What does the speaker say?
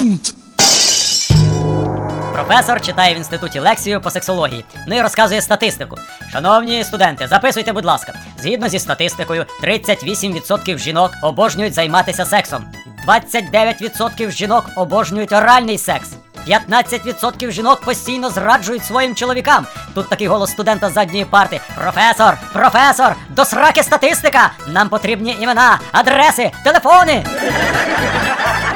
Професор читає в інституті лекцію по сексології, ну і розказує статистику. Шановні студенти, записуйте, будь ласка. Згідно зі статистикою, 38% жінок обожнюють займатися сексом. 29% жінок обожнюють оральний секс. 15% жінок постійно зраджують своїм чоловікам. Тут такий голос студента з задньої парти. Професор, професор, до сраки статистика! Нам потрібні імена, адреси, телефони!